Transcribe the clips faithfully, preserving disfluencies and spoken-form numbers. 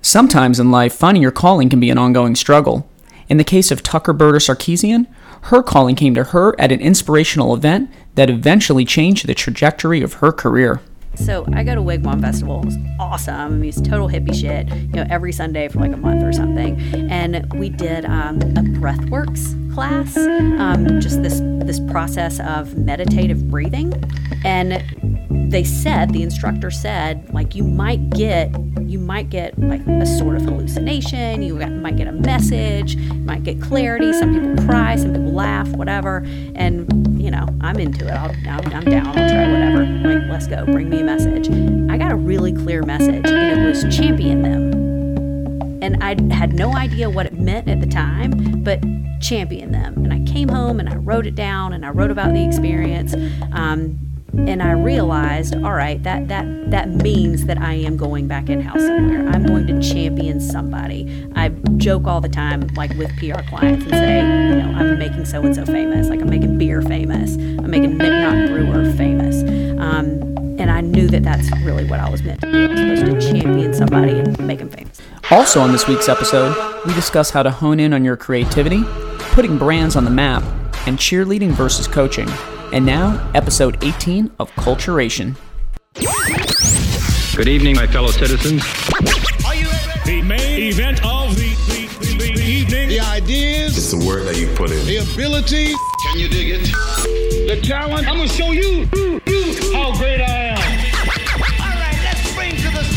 Sometimes in life, finding your calling can be an ongoing struggle. In the case of Tucker Berta Sarkeesian, her calling came to her at an inspirational event that eventually changed the trajectory of her career. So I go to Wigwam Festival. It was awesome. I mean, it's total hippie shit, you know, every Sunday for like a month or something. And we did um, a breathworks class, um, just this this process of meditative breathing. And they said, the instructor said, like, you might get, you might get like a sort of hallucination. You might get a message. You might get clarity. Some people cry. Some people laugh. Whatever. And you know, I'm into it. I'll, I'm, I'm down. I'll try whatever. Like, let's go. Bring me a message. I got a really clear message, and it was champion them. And I had no idea what it meant at the time, but champion them. And I came home and I wrote it down, and I wrote about the experience. Um, and I realized, all right, that that that means that I am going back in-house somewhere. I'm going to champion somebody. I joke all the time, like with P R clients, and say, you know, I'm making so-and-so famous. Like, I'm making beer famous. I'm making Nick Knock Brewer famous. Um, and I knew that that's really what I was meant to do. I was supposed to champion somebody and make them famous. Also on this week's episode, we discuss how to hone in on your creativity, putting brands on the map, and cheerleading versus coaching. And now, episode eighteen of Culturation. Good evening, my fellow citizens. Are you ready? The main event of the, the, the, the evening. The ideas. It's the work that you put in. The ability. Can you dig it? The talent. I'm going to show you, you, you how great I am. All right, let's bring to the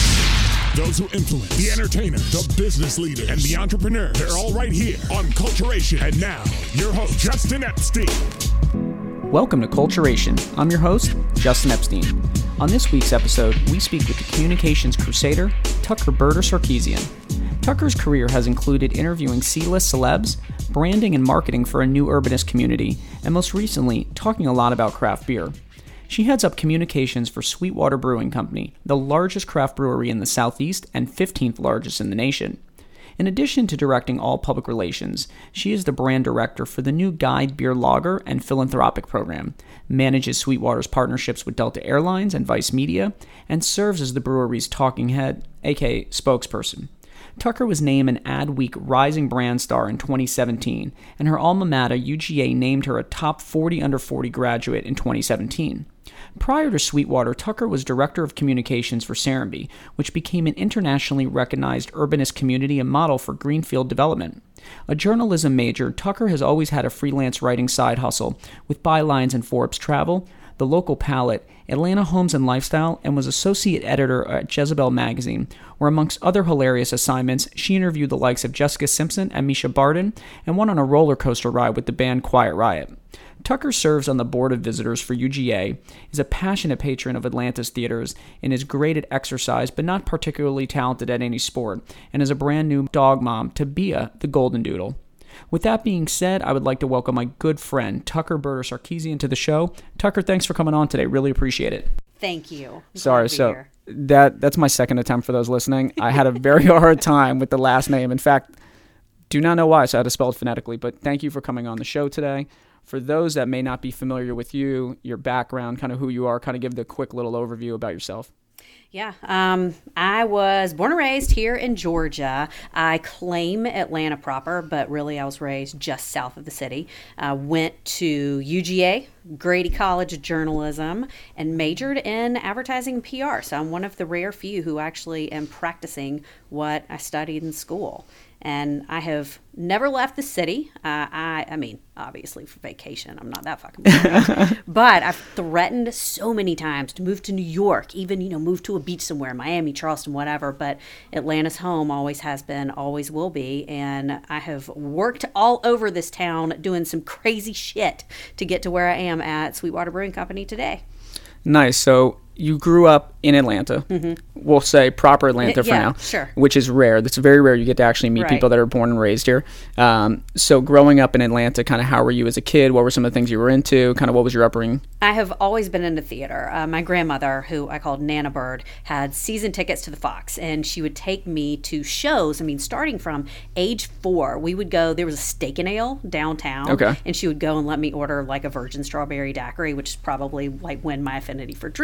stage those who influence, the entertainer, the business leader, and the entrepreneur. They're all right here on Culturation. And now, your host, Justin Epstein. Welcome to Culturation. I'm your host, Justin Epstein. On this week's episode, we speak with the communications crusader, Tucker Berta Sarkeesian. Tucker's career has included interviewing C-list celebs, branding and marketing for a new urbanist community, and most recently, talking a lot about craft beer. She heads up communications for Sweetwater Brewing Company, the largest craft brewery in the Southeast and fifteenth largest in the nation. In addition to directing all public relations, she is the brand director for the new Guide Beer Lager and Philanthropic program, manages Sweetwater's partnerships with Delta Airlines and Vice Media, and serves as the brewery's talking head, aka spokesperson. Tucker was named an Adweek Rising Brand Star in twenty seventeen, and her alma mater, U G A, named her a top forty under forty graduate in twenty seventeen. Prior to Sweetwater, Tucker was Director of Communications for Serenbe, which became an internationally recognized urbanist community and model for greenfield development. A journalism major, Tucker has always had a freelance writing side hustle, with bylines in Forbes Travel, The Local Palette, Atlanta Homes and Lifestyle, and was associate editor at Jezebel magazine, where amongst other hilarious assignments, she interviewed the likes of Jessica Simpson and Misha Barton, and went on a roller coaster ride with the band Quiet Riot. Tucker serves on the board of visitors for U G A, is a passionate patron of Atlanta's theaters, and is great at exercise but not particularly talented at any sport, and is a brand new dog mom to Bia, the Golden Doodle. With that being said, I would like to welcome my good friend, Tucker Berta Sarkeesian, to the show. Tucker, thanks for coming on today. Really appreciate it. Thank you. I'm Sorry, so here. that that's my second attempt for those listening. I had a very hard time with the last name. In fact, do not know why, so I had to spell it phonetically, but thank you for coming on the show today. For those that may not be familiar with you, your background, kind of who you are, kind of give the quick little overview about yourself. Yeah, um, I was born and raised here in Georgia. I claim Atlanta proper, but really I was raised just south of the city. Uh, went to U G A, Grady College of Journalism, and majored in advertising and P R. So I'm one of the rare few who actually am practicing what I studied in school. And I have never left the city. Uh, I, I mean, obviously for vacation. I'm not that fucking bad. But I've threatened so many times to move to New York, even, you know, move to a beach somewhere, Miami, Charleston, whatever. But Atlanta's home, always has been, always will be. And I have worked all over this town doing some crazy shit to get to where I am at Sweetwater Brewing Company today. Nice. So you grew up in Atlanta. Mm-hmm. We'll say proper Atlanta for yeah, now, sure. Which is rare. That's very rare. You get to actually meet right. people that are born and raised here. Um, so growing up in Atlanta, kind of how were you as a kid? What were some of the things you were into? Kind of what was your upbringing? I have always been into theater. Uh, my grandmother, who I called Nana Bird, had season tickets to the Fox, and she would take me to shows. I mean, starting from age four, we would go, there was a Steak and Ale downtown, okay. and she would go and let me order like a virgin strawberry daiquiri, which is probably like when my affinity for drinking started.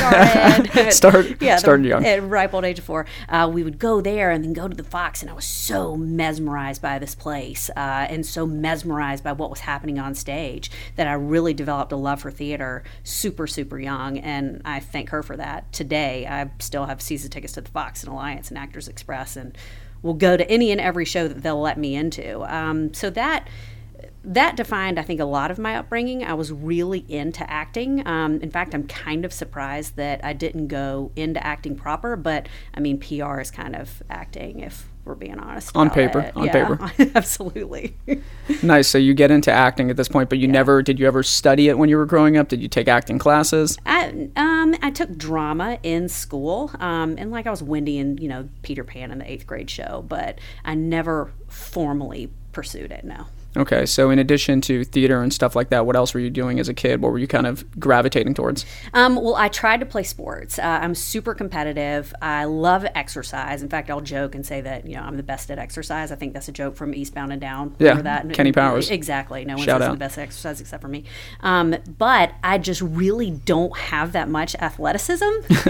started. Start, yeah, started the, young. At ripe old age of four. Uh, we would go there and then go to the Fox, and I was so mesmerized by this place uh, and so mesmerized by what was happening on stage that I really developed a love for theater super, super young, and I thank her for that. Today, I still have season tickets to the Fox and Alliance and Actors Express, and will go to any and every show that they'll let me into. Um, so that... That defined, I think, a lot of my upbringing. I was really into acting. Um, in fact, I'm kind of surprised that I didn't go into acting proper, but I mean, P R is kind of acting, if we're being honest. On about paper, it. on Yeah, paper. Absolutely. Nice. So you get into acting at this point, but you Yeah. never, did you ever study it when you were growing up? Did you take acting classes? I, um, I took drama in school, um, and like I was Wendy in, you know, Peter Pan in the eighth grade show, but I never formally pursued it, no. Okay, so in addition to theater and stuff like that, what else were you doing as a kid? What were you kind of gravitating towards? Um, well, I tried to play sports. Uh, I'm super competitive. I love exercise. In fact, I'll joke and say that, you know, I'm the best at exercise. I think that's a joke from Eastbound and Down. Yeah, Remember that? Kenny Powers. Exactly. No one Shout says out. I'm the best at exercise except for me. Um, but I just really don't have that much athleticism.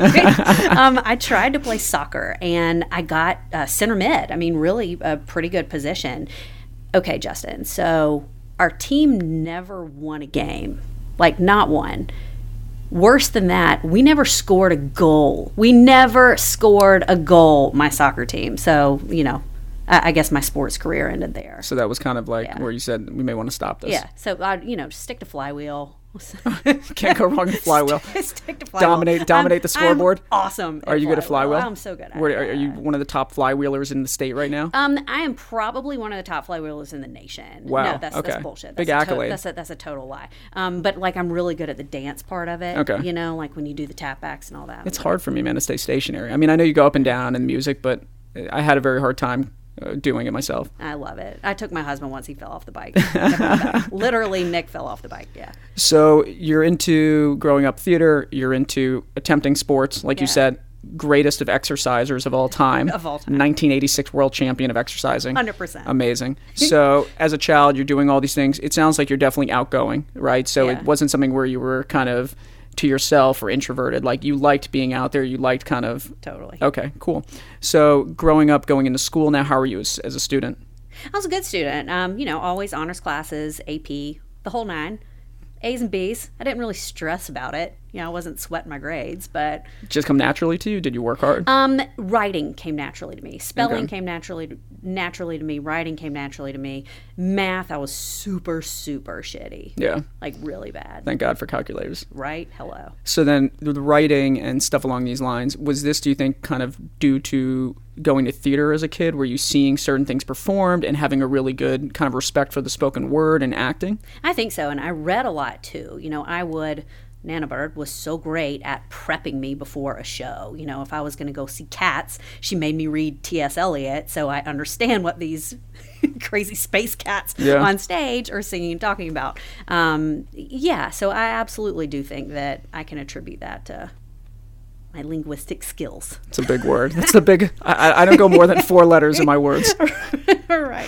um, I tried to play soccer, and I got uh, center mid. I mean, really a pretty good position. Okay, Justin, so our team never won a game, like not one. Worse than that, we never scored a goal. We never scored a goal, my soccer team. So, you know, I, I guess my sports career ended there. So that was kind of like Yeah. where you said, we may want to stop this. Yeah, so, I, you know, stick to flywheel. Can't go wrong with flywheel. Stick to flywheel. Dominate- dominate I'm- the scoreboard? I'm awesome. Are you good at flywheel? I'm so good at Where, it. are, are you one of the top flywheelers in the state right now? Um, I am probably one of the top flywheelers in the nation. Wow, No, that's, okay. that's bullshit. Big That's a to- accolade. that's, a, that's a total lie. Um, but like I'm really good at the dance part of it. Okay. You know, like when you do the tap backs and all that. It's hard for me, man, to stay stationary. I mean, I know you go up and down in music, but I had a very hard time uh, doing it myself. I love it. I took my husband once he fell off the bike. Literally, Nick fell off the bike. Yeah. So you're into growing up theater, you're into attempting sports, like you Yeah. said, greatest of exercisers of all time. Of all time. nineteen eighty-six world champion of exercising. one hundred percent. Amazing. So as a child, you're doing all these things. It sounds like you're definitely outgoing, right? So Yeah. it wasn't something where you were kind of to yourself or introverted. Like you liked being out there. You liked kind of... Totally. Okay, cool. So growing up, going into school now, how are you as, as a student? I was a good student. Um, you know, always honors classes, A P, the whole nine. A's and B's. I didn't really stress about it. You know, I wasn't sweating my grades, but Just come naturally to you? Did you work hard? um, writing came naturally to me. Spelling Okay. came naturally to, naturally to me. Writing came naturally to me. Math, I was super, super shitty. Yeah. Like really bad. Thank God for calculators. Right? Hello. So then the writing and stuff along these lines, was this, do you think, kind of due to going to theater as a kid? Were you seeing certain things performed and having a really good kind of respect for the spoken word and acting? I think so, and I read a lot too. You know, I would. Nana Bird was so great at prepping me before a show. You know, if I was going to go see Cats, she made me read T S Eliot, so I understand what these crazy space cats Yeah. on stage are singing and talking about. Um, yeah, so I absolutely do think that I can attribute that to my linguistic skills. It's a big word. That's the big, I, I don't go more than four letters in my words. Right.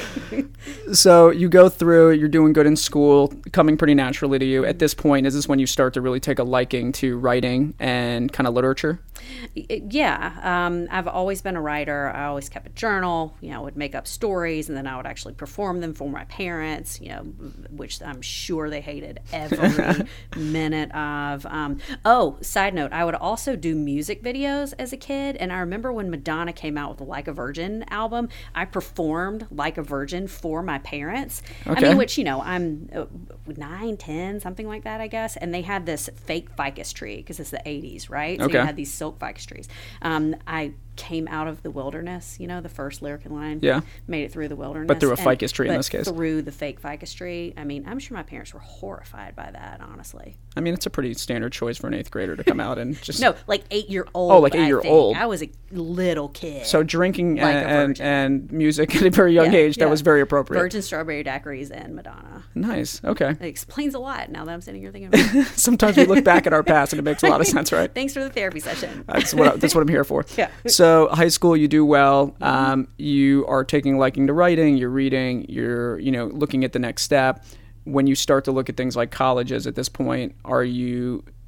So you go through, you're doing good in school, coming pretty naturally to you. At this point, is this when you start to really take a liking to writing and kind of literature? Yeah, um, I've always been a writer. I always kept a journal. You know, I would make up stories, and then I would actually perform them for my parents. You know, which I'm sure they hated every minute of. Um, oh, side note, I would also do music videos as a kid, and I remember when Madonna came out with the Like a Virgin album, I performed Like a Virgin for my parents. I Okay. mean, which you know, I'm uh, nine, ten, something like that, I guess. And they had this fake ficus tree because it's the eighties, right? So Okay. you had these silk ficus trees. Um, I came out of the wilderness, you know, the first lyric line. Yeah. Made it through the wilderness. But through a and- ficus tree in but this case. Through the fake ficus tree. I mean, I'm sure my parents were horrified by that, honestly. I mean, it's a pretty standard choice for an eighth grader to come out and just... No, like eight year old. Oh, like I eight-year-old. think. I was a little kid. So drinking Like a and, and, virgin. and music at a very young Yeah, age, that yeah. was very appropriate. Virgin strawberry daiquiris and Madonna. Nice. Okay. It explains a lot now that I'm sitting here thinking about it. Sometimes we look back at our past and it makes a lot of sense, right? Thanks for the therapy session. That's what I, that's what I'm here for. Yeah. So high school, you do well. Um, you are taking a liking to writing. You're reading. You're you know looking at the next step. When you start to look at things like colleges at this point, are you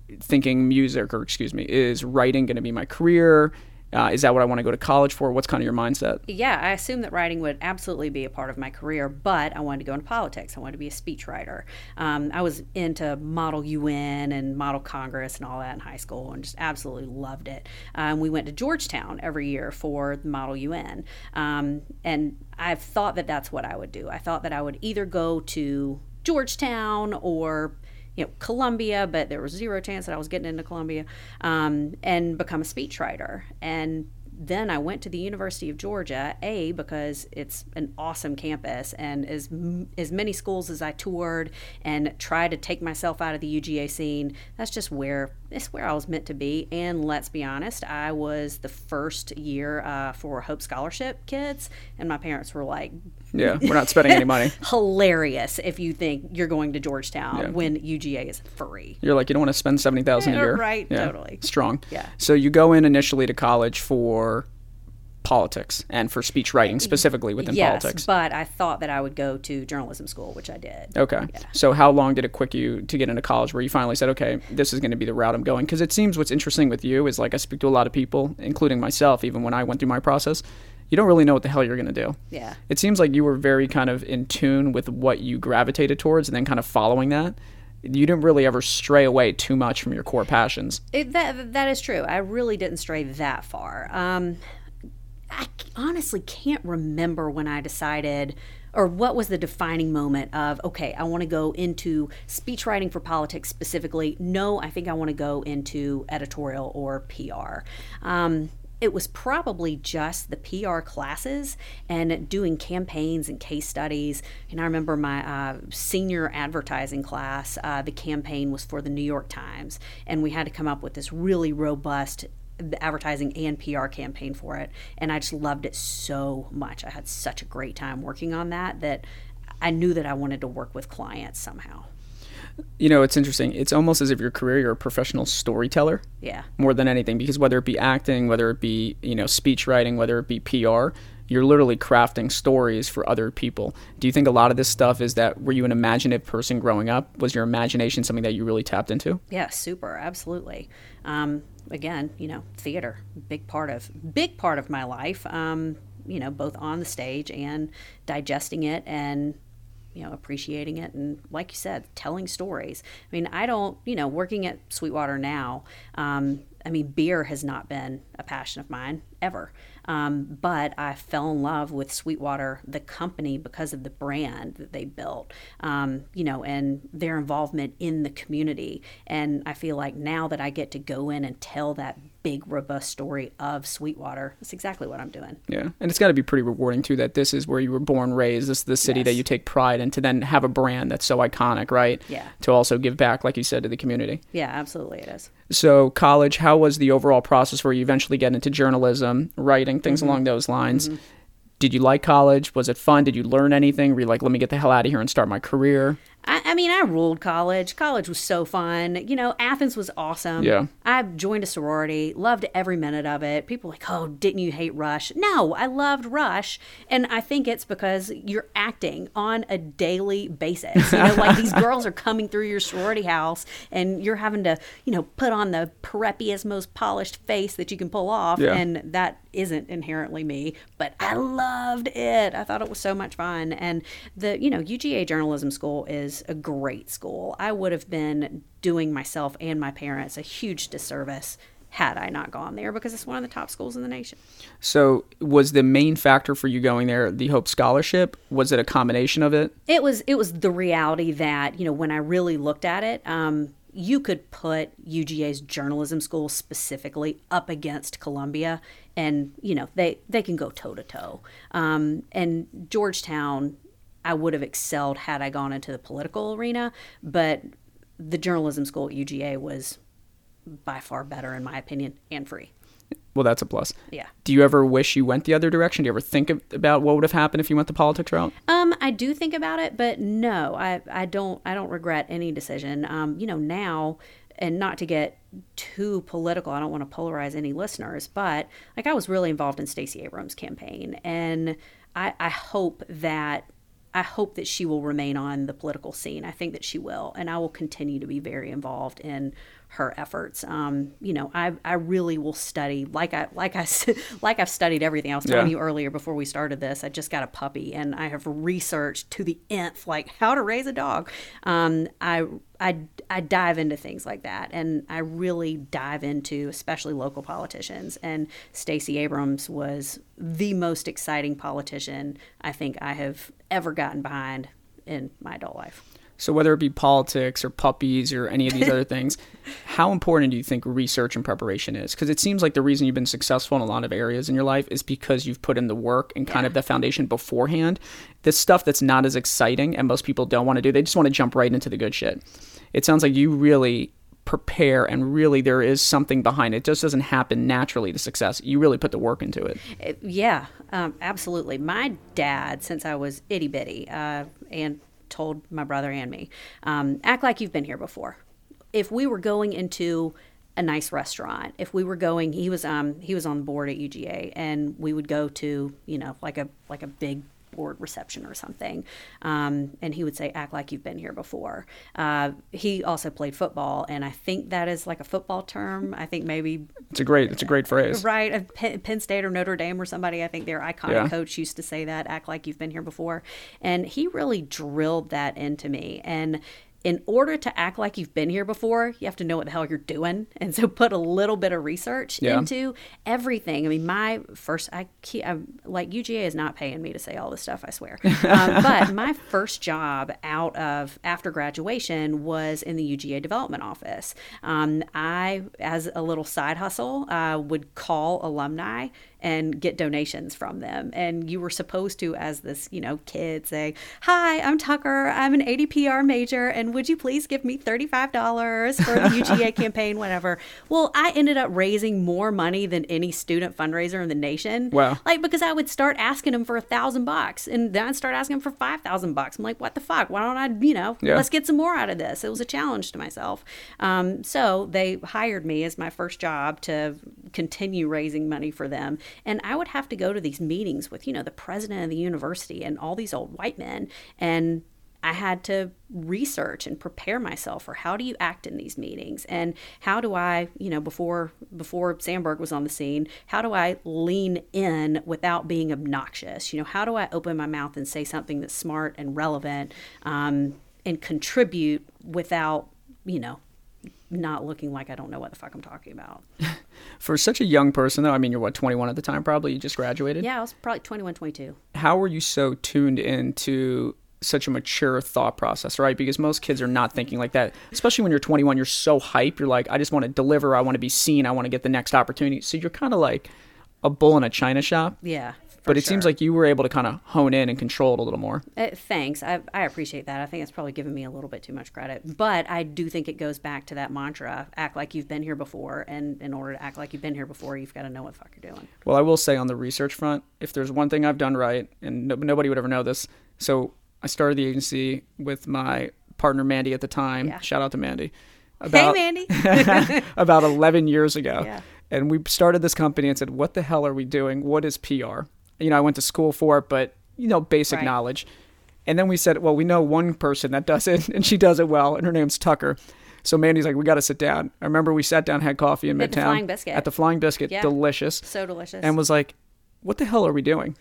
thinking music, or excuse me, is writing going to be my career? Uh, is that what I want to go to college for? What's kind of your mindset? Yeah, I assumed that writing would absolutely be a part of my career, but I wanted to go into politics. I wanted to be a speechwriter. Um, I was into Model U N and Model Congress and all that in high school, and just absolutely loved it. Um, we went to Georgetown every year for Model U N, um, and I thought that that's what I would do. I thought that I would either go to Georgetown or you know, Columbia, but there was zero chance that I was getting into Columbia, um, and become a speechwriter. And then I went to the University of Georgia, A, because it's an awesome campus, and as as many schools as I toured and tried to take myself out of the U G A scene, that's just where it's where I was meant to be. And let's be honest, I was the first year uh, for Hope Scholarship kids, and my parents were like, yeah, we're not spending any money. Hilarious if you think you're going to Georgetown yeah. when U G A is free. You're like, you don't want to spend seventy thousand dollars a year. Right, yeah. totally. Strong. Yeah. So you go in initially to college for politics and for speech writing specifically within yes, politics. But I thought that I would go to journalism school, which I did. Okay. Yeah. So how long did it quick you to get into college where you finally said, okay, this is going to be the route I'm going? Because it seems what's interesting with you is, like, I speak to a lot of people, including myself, even when I went through my process, you don't really know what the hell you're going to do. Yeah. It seems like you were very kind of in tune with what you gravitated towards and then kind of following that. You didn't really ever stray away too much from your core passions. It, that That is true. I really didn't stray that far. Um, I honestly can't remember when I decided, or what was the defining moment of, okay, I want to go into speech writing for politics specifically. No, I think I want to go into editorial or P R. Um, it was probably just the P R classes and doing campaigns and case studies. And I remember my uh, senior advertising class, uh, the campaign was for the New York Times, and we had to come up with this really robust the advertising and P R campaign for it, and I just loved it so much. I had such a great time working on that that I knew that I wanted to work with clients somehow. You know, it's interesting. It's almost as if your career, you're a professional storyteller. Yeah. More than anything, because whether it be acting, whether it be, you know, speech writing, whether it be P R, you're literally crafting stories for other people. Do you think a lot of this stuff is that, were you an imaginative person growing up? Was your imagination something that you really tapped into? Yeah, super, absolutely. Um, again, you know, theater, big part of big part of my life. Um, you know, both on the stage and digesting it and, you know, appreciating it, and like you said, telling stories. I mean, I don't, you know, working at Sweetwater now, um, I mean, beer has not been a passion of mine ever. Um, but I fell in love with Sweetwater, the company, because of the brand that they built, um, you know, and their involvement in the community. And I feel like now that I get to go in and tell that big, robust story of Sweetwater, that's exactly what I'm doing. Yeah. And it's got to be pretty rewarding, too, that this is where you were born, raised. This is the city Yes. that you take pride in, to then have a brand that's so iconic, right? Yeah. To also give back, like you said, to the community. Yeah, absolutely it is. So college, how was the overall process where you eventually get into journalism, writing, things Mm-hmm. along those lines? Mm-hmm. Did you like college? Was it fun? Did you learn anything? Were you like, let me get the hell out of here and start my career? I, I mean, I ruled college. College was so fun. You know, Athens was awesome. Yeah. I joined a sorority, loved every minute of it. People were like, oh, didn't you hate Rush? No, I loved Rush. And I think it's because you're acting on a daily basis. You know, like these girls are coming through your sorority house and you're having to, you know, put on the preppiest, most polished face that you can pull off. Yeah. And that isn't inherently me, but I loved it. I thought it was so much fun. And the, you know, U G A Journalism School is a great school. I would have been doing myself and my parents a huge disservice had I not gone there, because it's one of the top schools in the nation. So was the main factor for you going there the Hope Scholarship? Was it a combination of it? It was, it was the reality that, you know, when I really looked at it, um, you could put U G A's journalism school specifically up against Columbia, and, you know, they, they can go toe to toe. Um, and Georgetown, I would have excelled had I gone into the political arena, but the journalism school at U G A was by far better, in my opinion, and free. Well, that's a plus. Yeah. Do you ever wish you went the other direction? Do you ever think of, about what would have happened if you went the politics route? Um, I do think about it, but no, I, I don't, I don't regret any decision. Um, you know, now, and not to get too political, I don't want to polarize any listeners, but like I was really involved in Stacey Abrams' campaign, and I, I hope that I hope that she will remain on the political scene. I think that she will, and I will continue to be very involved in her efforts. Um, you know, I I really will study like I like I like I've studied everything. I was telling Yeah. you earlier before we started this. I just got a puppy, and I have researched to the nth, like how to raise a dog. Um, I I I dive into things like that, and I really dive into especially local politicians. And Stacey Abrams was the most exciting politician I think I have ever gotten behind in my adult life. So whether it be politics or puppies or any of these other things, how important do you think research and preparation is? Because it seems like the reason you've been successful in a lot of areas in your life is because you've put in the work and kind Yeah. of the foundation beforehand. The stuff that's not as exciting and most people don't want to do, they just want to jump right into the good shit. It sounds like you really prepare, and really there is something behind it. It just doesn't happen naturally to success. You really put the work into it. It- yeah, um, absolutely. My dad, since I was itty bitty, uh, and told my brother and me, um, act like you've been here before. If we were going into a nice restaurant, if we were going, he was um he was on the board at U G A, and we would go to, you know, like a like a big board reception or something, um, and he would say, act like you've been here before. Uh, he also played football, and I think that is like a football term. I think maybe It's a great, it's a great phrase. right, uh, Penn, Penn State or Notre Dame or somebody, I think their iconic Yeah. coach used to say that, act like you've been here before. And he really drilled that into me. And in order to act like you've been here before, you have to know what the hell you're doing. And so put a little bit of research Yeah. into everything. I mean, my first, I keep, I'm, like U G A is not paying me to say all this stuff, I swear. Um, but my first job out of, after graduation was in the U G A development office. Um, I, as a little side hustle, uh, would call alumni and get donations from them. And you were supposed to, as this, you know, kid, say, hi, I'm Tucker. I'm an A D P R major. And would you please give me thirty-five dollars for the U G A campaign, whatever. Well, I ended up raising more money than any student fundraiser in the nation. Wow. Like, because I would start asking them for a thousand bucks, and then I'd start asking them for five thousand bucks. I'm like, what the fuck? Why don't I, you know, Yeah. let's get some more out of this. It was a challenge to myself. Um, so they hired me as my first job to continue raising money for them. And I would have to go to these meetings with, you know, the president of the university and all these old white men. And I had to research and prepare myself for how do you act in these meetings, and how do I, you know, before before Sandberg was on the scene, how do I lean in without being obnoxious? You know, how do I open my mouth and say something that's smart and relevant, um, and contribute without, you know, not looking like I don't know what the fuck I'm talking about. For such a young person, though, I mean, you're what, twenty-one at the time, probably? You just graduated? Yeah, I was probably twenty-one, twenty-two. How were you so tuned into such a mature thought process, right? Because most kids are not thinking like that, especially when you're twenty-one. You're so hype. You're like, I just want to deliver. I want to be seen. I want to get the next opportunity. So you're kind of like a bull in a china shop. Yeah. But it seems like you were able to kind of hone in and control it a little more. Uh, thanks. I, I appreciate that. I think it's probably given me a little bit too much credit. But I do think it goes back to that mantra, act like you've been here before. And in order to act like you've been here before, you've got to know what the fuck you're doing. Well, I will say on the research front, if there's one thing I've done right, and no, nobody would ever know this. So I started the agency with my partner, Mandy, at the time. Yeah. Shout out to Mandy. Hey, About, Mandy. about eleven years ago. Yeah. And we started this company and said, what the hell are we doing? What is P R? You know, I went to school for it, but, you know, basic Right. knowledge. And then we said, well, we know one person that does it, and she does it well, and her name's Tucker. So Mandy's like, we got to sit down. I remember we sat down, had coffee in At the Midtown. Flying Biscuit. At the Flying Biscuit. Yeah. Delicious. So delicious. And was like, what the hell are we doing?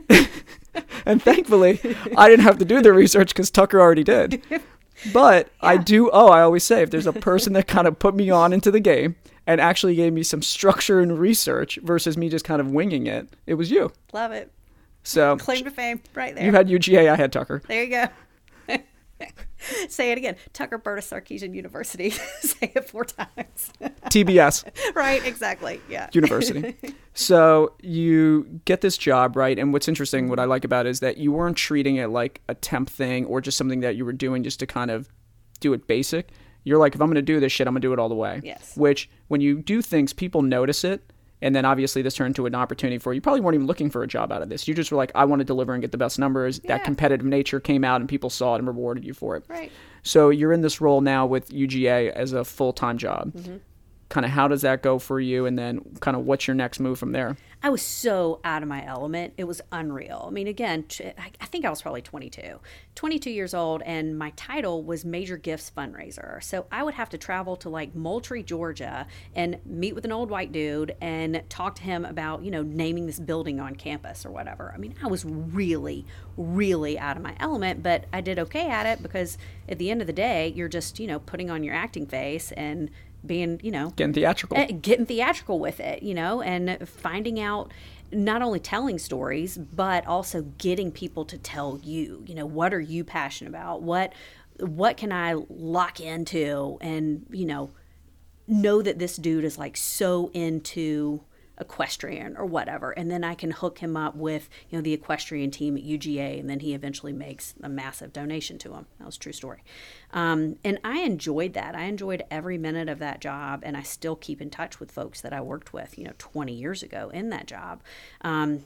And thankfully, I didn't have to do the research because Tucker already did. But I do, oh, I always say, if there's a person that kind of put me on into the game and actually gave me some structure and research versus me just kind of winging it, it was you. Love it. So Claim to fame right there. you had U G A, I had Tucker. There you go. Say it again. Tucker Berta Sarkeesian University. Say it four times. T B S Right, exactly. Yeah. University. So you get this job, right? And what's interesting, what I like about it is that you weren't treating it like a temp thing or just something that you were doing just to kind of do it basic. You're like, if I'm going to do this shit, I'm going to do it all the way. Yes. Which, when you do things, people notice it. And then obviously this turned into an opportunity for you. You probably weren't even looking for a job out of this. You just were like, I want to deliver and get the best numbers. Yeah. That competitive nature came out and people saw it and rewarded you for it. Right. So you're in this role now with U G A as a full-time job. Mm-hmm. Kind of how does that go for you? And then kind of what's your next move from there? I was so out of my element. It was unreal. I mean, again, I think I was probably twenty-two, twenty-two years old, and my title was Major Gifts Fundraiser. So I would have to travel to like Moultrie, Georgia, and meet with an old white dude and talk to him about, you know, naming this building on campus or whatever. I mean, I was really, really out of my element, but I did okay at it because at the end of the day, you're just, you know, putting on your acting face and being, you know, Getting theatrical. uh, getting theatrical with it, you know, and finding out, not only telling stories, but also getting people to tell you, you know, what are you passionate about? What, what can I lock into and, you know, know that this dude is like so into equestrian or whatever, and then I can hook him up with, you know, the equestrian team at U G A, and then he eventually makes a massive donation to him. That was a true story. Um, and I enjoyed that. I enjoyed every minute of that job, and I still keep in touch with folks that I worked with, you know, twenty years ago in that job. Um,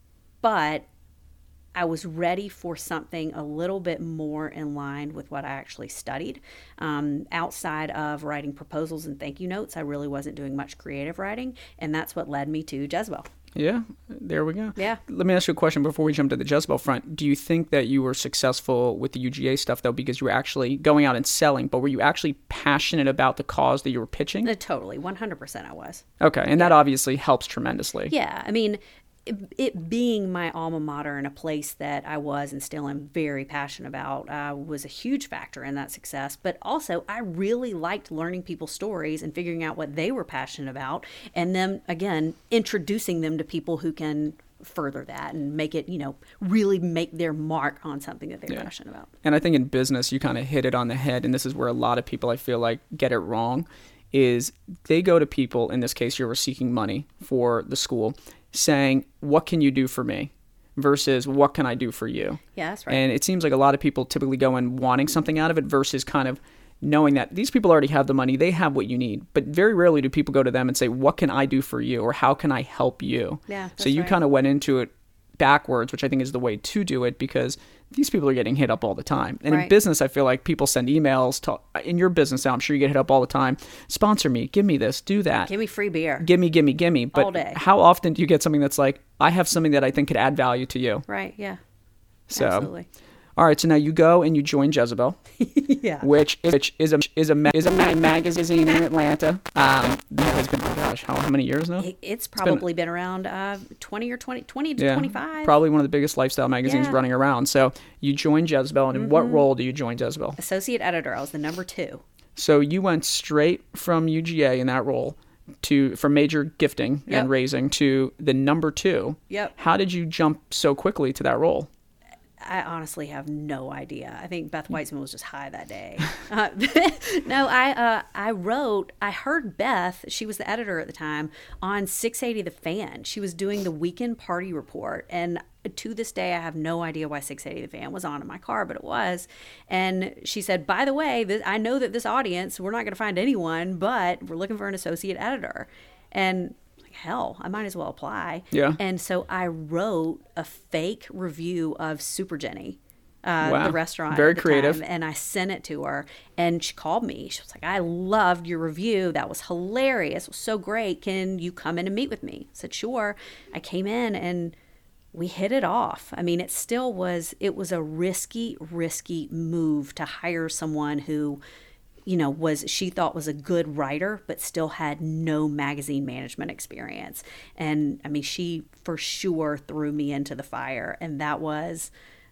but I was ready for something a little bit more in line with what I actually studied. Um, outside of writing proposals and thank you notes, I really wasn't doing much creative writing, and that's what led me to Jezebel. Yeah, there we go. Yeah. Let me ask you a question before we jump to the Jezebel front. Do you think that you were successful with the U G A stuff, though, because you were actually going out and selling, but were you actually passionate about the cause that you were pitching? Uh, totally, one hundred percent I was. Okay, and that obviously helps tremendously. Yeah, I mean, it, it being my alma mater and a place that I was and still am very passionate about uh, was a huge factor in that success. But also, I really liked learning people's stories and figuring out what they were passionate about, and then, again, introducing them to people who can further that and make it, you know, really make their mark on something that they're Yeah. passionate about. And I think in business, you kind of hit it on the head, and this is where a lot of people, I feel like, get it wrong, is they go to people, in this case, you were seeking money for the school, saying, what can you do for me? Versus, what can I do for you? Yeah, that's right. And it seems like a lot of people typically go in wanting something out of it versus kind of knowing that these people already have the money, they have what you need. But very rarely do people go to them and say, what can I do for you? Or how can I help you? Yeah, so that's you right. kind of went into it backwards, which I think is the way to do it, because these people are getting hit up all the time. And in Right. business, I feel like people send emails to, in your business now, I'm sure you get hit up all the time. Sponsor me, give me this, do that. Give me free beer. Gimme, gimme, gimme. But All day. how often do you get something that's like, I have something that I think could add value to you? Right, yeah. So, Absolutely. all right. So now you go and you join Jezebel, Yeah. which is, which is a is a ma- is a ma- magazine in Atlanta. Um, that has been, oh gosh, how, how many years now? It- It's probably been, around uh, twenty or twenty, twenty to twenty-five. Probably one of the biggest lifestyle magazines Yeah. running around. So you joined Jezebel, and in what role do you join Jezebel? Associate editor. I was the number two. So you went straight from U G A in that role to from major gifting Yep. and raising to the number two. Yep. How did you jump so quickly to that role? I honestly have no idea. I think Beth Weitzman was just high that day. Uh, no, I uh, I wrote, I heard Beth, she was the editor at the time, on six eighty The Fan. She was doing the weekend party report. And to this day, I have no idea why six eighty The Fan was on in my car, but it was. And she said, by the way, this, I know that this audience, we're not going to find anyone, but we're looking for an associate editor. And hell, I might as well apply. Yeah. And so I wrote a fake review of Super Jenny, uh, Wow. the restaurant. Very at the creative. time, and I sent it to her, and she called me. She was like, I loved your review. That was hilarious. It was so great. Can you come in and meet with me? I said, sure. I came in and we hit it off. I mean, it still was, it was a risky, risky move to hire someone who, you know, was she thought was a good writer, but still had no magazine management experience. And I mean, she for sure threw me into the fire. And that was,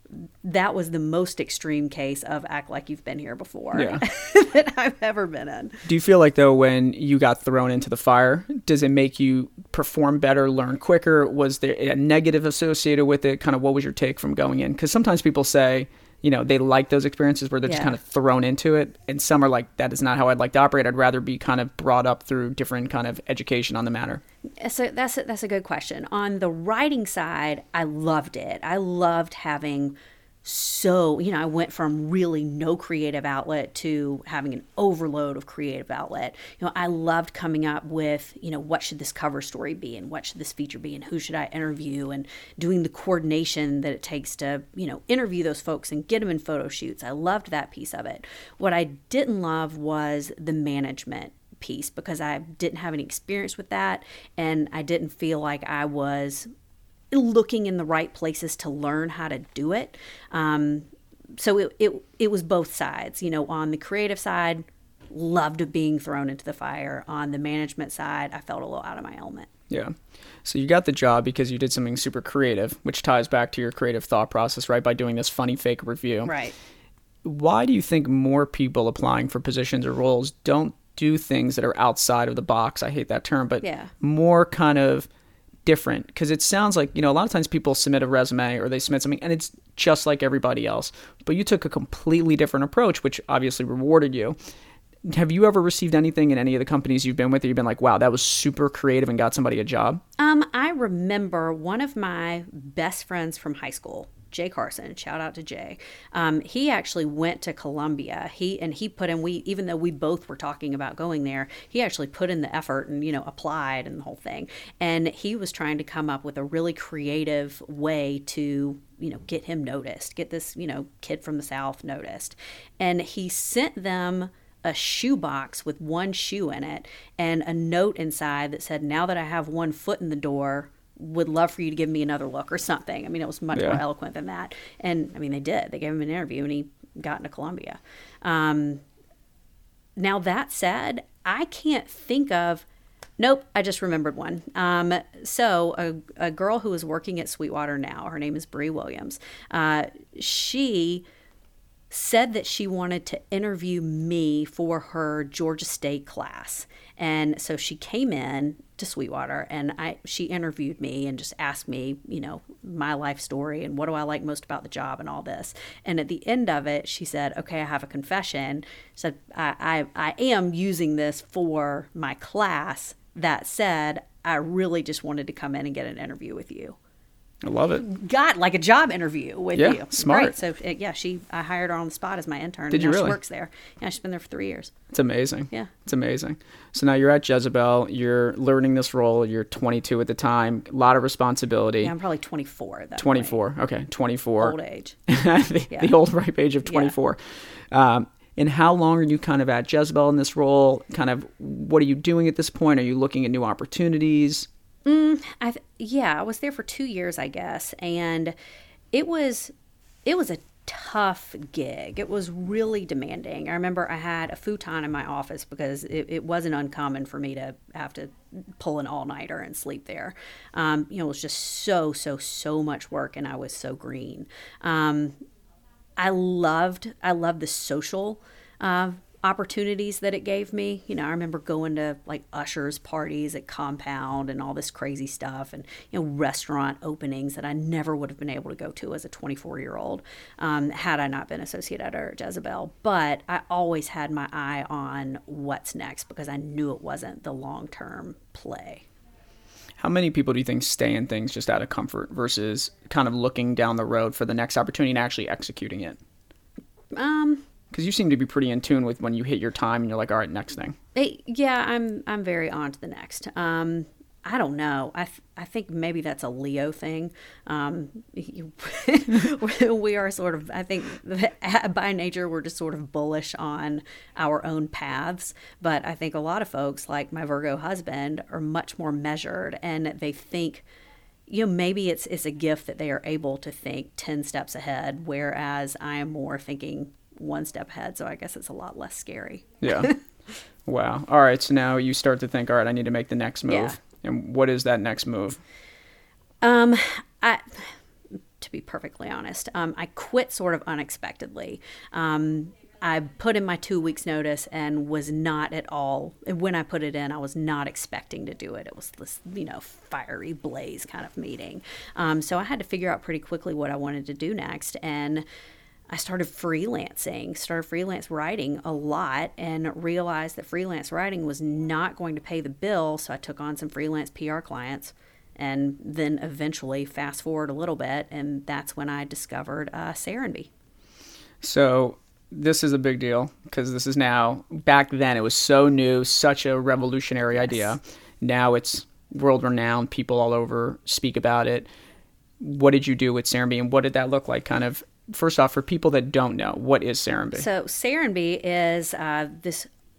that was the most extreme case of act like you've been here before Yeah. that I've ever been in. Do you feel like, though, when you got thrown into the fire, does it make you perform better, learn quicker? Was there a negative associated with it? Kind of what was your take from going in? Because sometimes people say, you know, they like those experiences where they're just Yeah. kind of thrown into it. And some are like, that is not how I'd like to operate. I'd rather be kind of brought up through different kind of education on the matter. So that's a, that's a good question. On the writing side, I loved it. I loved having so, you know, I went from really no creative outlet to having an overload of creative outlet. You know, I loved coming up with, you know, what should this cover story be and what should this feature be and who should I interview and doing the coordination that it takes to, you know, interview those folks and get them in photo shoots. I loved that piece of it. What I didn't love was the management piece because I didn't have any experience with that, and I didn't feel like I was looking in the right places to learn how to do it. Um, so it, it it was both sides. You know, on the creative side, loved being thrown into the fire. On the management side, I felt a little out of my element. Yeah. So you got the job because you did something super creative, which ties back to your creative thought process, right? By doing this funny fake review. Right. Why do you think more people applying for positions or roles don't do things that are outside of the box? I hate that term, but yeah. more kind of different? Because it sounds like, you know, a lot of times people submit a resume or they submit something and it's just like everybody else. But you took a completely different approach, which obviously rewarded you. Have you ever received anything in any of the companies you've been with that you've been like, wow, that was super creative and got somebody a job? Um, I remember one of my best friends from high school, Jay Carson, shout out to Jay. Um, he actually went to Columbia. He and he put in, we even though we both were talking about going there, he actually put in the effort and, you know, applied and the whole thing. And he was trying to come up with a really creative way to, you know, get him noticed, get this, you know, kid from the South noticed. And he sent them a shoebox with one shoe in it and a note inside that said, now that I have one foot in the door, would love for you to give me another look or something. I mean, it was much yeah. more eloquent than that. And I mean, they did. They gave him an interview and he got into Columbia. Um, now, that said, I can't think of, nope, I just remembered one. Um, so a, a girl who is working at Sweetwater now, her name is Bree Williams. Uh, she said that she wanted to interview me for her Georgia State class. And so she came in to Sweetwater and I she interviewed me and just asked me, you know, my life story and what do I like most about the job and all this. And at the end of it, she said, okay, I have a confession. She said, I, I, I am using this for my class. That said, I really just wanted to come in and get an interview with you. I love it. Got like a job interview with yeah, you. Smart. Right. So uh, yeah, she I hired her on the spot as my intern. Did and you now really? She works there. Yeah, she's been there for three years. It's amazing. Yeah. It's amazing. So now you're at Jezebel. You're learning this role. You're twenty-two at the time. A lot of responsibility. Yeah, I'm probably twenty-four at that twenty-four. point. Okay, twenty-four. Old age. the, yeah. the old ripe age of twenty-four. Yeah. Um, and how long are you kind of at Jezebel in this role? Kind of what are you doing at this point? Are you looking at new opportunities? Mm, I th- yeah, I was there for two years, I guess, and it was it was a tough gig. It was really demanding. I remember I had a futon in my office because it, it wasn't uncommon for me to have to pull an all-nighter and sleep there. Um, you know, it was just so, so, so much work, and I was so green. Um, I loved I loved the social uh opportunities that it gave me. You know, I remember going to like ushers parties at Compound and all this crazy stuff and, you know, restaurant openings that I never would have been able to go to as a twenty-four year old um, had I not been associate editor at Jezebel. But I always had my eye on what's next because I knew it wasn't the long-term play. How many people do you think stay in things just out of comfort versus kind of looking down the road for the next opportunity and actually executing it? Um, Because you seem to be pretty in tune with when you hit your time and you're like, all right, next thing. It, yeah, I'm I'm very on to the next. Um, I don't know. I th- I think maybe that's a Leo thing. Um, we are sort of, I think by nature, we're just sort of bullish on our own paths. But I think a lot of folks, like my Virgo husband, are much more measured and they think, you know, maybe it's it's a gift that they are able to think ten steps ahead, whereas I am more thinking one step ahead, so I guess it's a lot less scary. Yeah. Wow. All right, so now you start to think, all right, I need to make the next move. Yeah. And what is that next move? Um, I, to be perfectly honest, um, I quit sort of unexpectedly. Um, I put in my two weeks notice and was not at all, when I put it in, I was not expecting to do it. It was this, you know, fiery blaze kind of meeting. Um, so I had to figure out pretty quickly what I wanted to do next. And I started freelancing, started freelance writing a lot and realized that freelance writing was not going to pay the bill. So I took on some freelance P R clients and then eventually fast forward a little bit. And that's when I discovered uh, Serenbe. So this is a big deal because this is now, back then it was so new, such a revolutionary Yes. idea. Now it's world renowned. People all over speak about it. What did you do with Serenbe and what did that look like kind of? First off, for people that don't know, what is Serenbe? So Serenbe is uh, this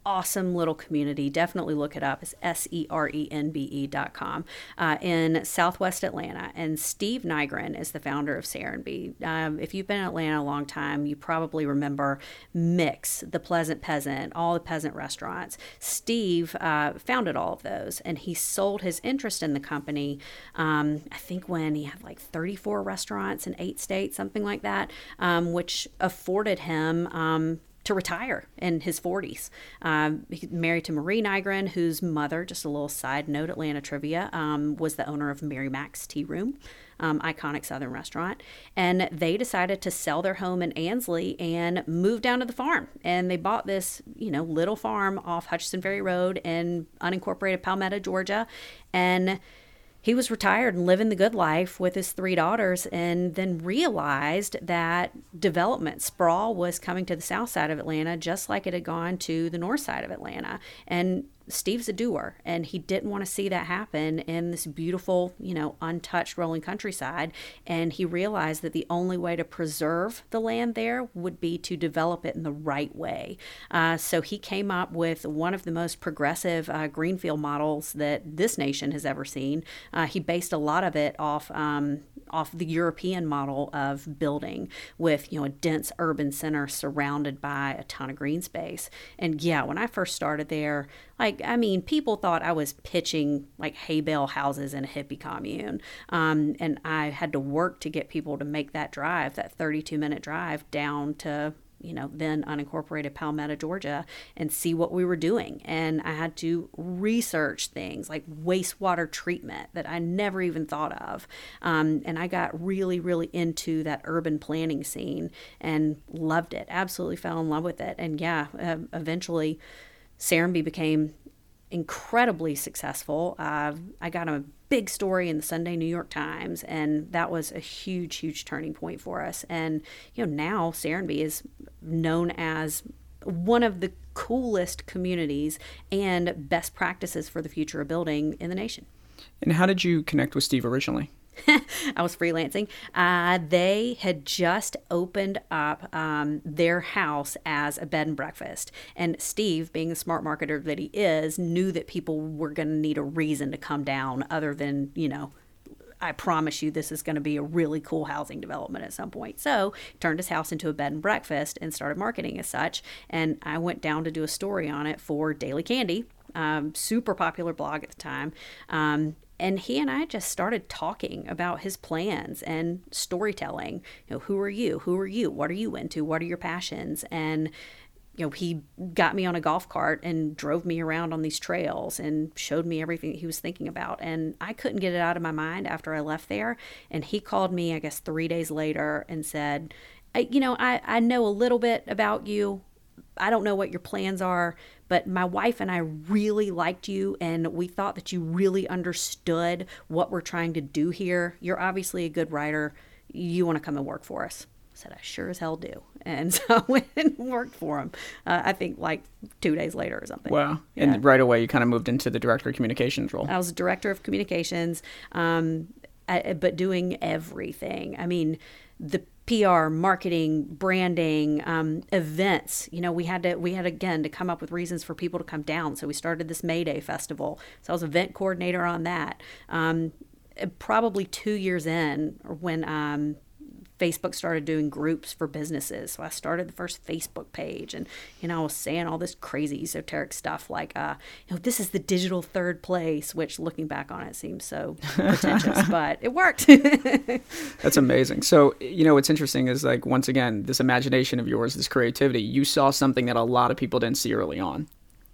awesome little community. Definitely look it up. It's S E R E N B E dot com uh, in Southwest Atlanta. And Steve Nygren is the founder of Serenbe. Um, if you've been in Atlanta a long time, you probably remember Mix, The Pleasant Peasant, all the peasant restaurants. Steve uh, founded all of those, and he sold his interest in the company, um, I think when he had like thirty-four restaurants in eight states, something like that, um, which afforded him um, to retire in his forties. Um, he's married to Marie Nygren, whose mother, just a little side note, Atlanta trivia, um, was the owner of Mary Mac's Tea Room, um, iconic Southern restaurant. And they decided to sell their home in Ansley and move down to the farm. And they bought this, you know, little farm off Hutchinson Ferry Road in unincorporated Palmetto, Georgia. And he was retired and living the good life with his three daughters, and then realized that development sprawl was coming to the south side of Atlanta just like it had gone to the north side of Atlanta. And Steve's a doer, and he didn't want to see that happen in this beautiful, you know, untouched rolling countryside. And he realized that the only way to preserve the land there would be to develop it in the right way. Uh, so he came up with one of the most progressive uh, greenfield models that this nation has ever seen. Uh, he based a lot of it off um, off the European model of building, with, you know, a dense urban center surrounded by a ton of green space. And yeah, when I first started there, like, I mean, people thought I was pitching like hay bale houses in a hippie commune. Um, and I had to work to get people to make that drive, that thirty-two minute drive down to, you know, then unincorporated Palmetto, Georgia, and see what we were doing. And I had to research things like wastewater treatment that I never even thought of. Um, and I got really, really into that urban planning scene and loved it, absolutely fell in love with it. And yeah, uh, eventually Serenbe became incredibly successful. Uh, I got a big story in the Sunday New York Times, and that was a huge, huge turning point for us. And, you know, now Serenbe is known as one of the coolest communities and best practices for the future of building in the nation. And how did you connect with Steve originally? I was freelancing. Uh, they had just opened up um, their house as a bed and breakfast. And Steve, being the smart marketer that he is, knew that people were going to need a reason to come down other than, you know, I promise you this is going to be a really cool housing development at some point. So he turned his house into a bed and breakfast and started marketing as such. And I went down to do a story on it for Daily Candy, um, super popular blog at the time. Um, And he and I just started talking about his plans and storytelling. You know, who are you? Who are you? What are you into? What are your passions? And, you know, he got me on a golf cart and drove me around on these trails and showed me everything that he was thinking about. And I couldn't get it out of my mind after I left there. And he called me, I guess, three days later and said, I, you know, I, I know a little bit about you. I don't know what your plans are, but my wife and I really liked you, and we thought that you really understood what we're trying to do here. You're obviously a good writer. You want to come and work for us? I said, I sure as hell do. And so I went and worked for him, uh, I think like two days later or something. Wow. Yeah. And right away you kind of moved into the director of communications role. I was director of communications, um, I, but doing everything. I mean, the P R, marketing, branding, um, events. You know, we had to, we had again to come up with reasons for people to come down. So we started this May Day festival. So I was event coordinator on that. Um, probably two years in when, um, Facebook started doing groups for businesses. So I started the first Facebook page, and, you know, I was saying all this crazy esoteric stuff like, uh, you know, this is the digital third place, which looking back on it seems so pretentious, but it worked. That's amazing. So, you know, what's interesting is, like, once again, this imagination of yours, this creativity, you saw something that a lot of people didn't see early on.